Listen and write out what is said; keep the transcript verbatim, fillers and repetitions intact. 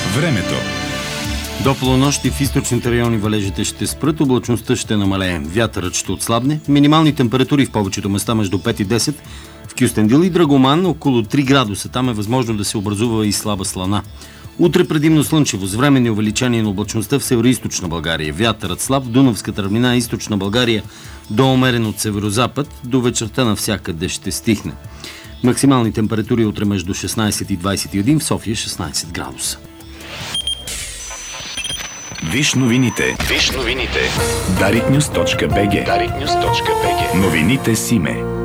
Времето. До полунощи в източните райони валежите ще спрат, облачността ще намалее, вятърът ще отслабне, минимални температури в повечето места между пет и десет, в Кюстендил и Драгоман около три градуса, там е възможно да се образува и слаба слана. Утре предимно слънчево, с временни увеличение на облачността в североизточна България, вятърът слаб, в Дунавската равнина, източна България до умерен от северозапад, до вечерта навсякъде ще стихне. Максимални температури утре между шестнайсет и двайсет и един, в София шестнайсет градуса. Виж новините. Виж новините. дарик нюз точка би джи. дарик нюз точка би джи. Новините с име.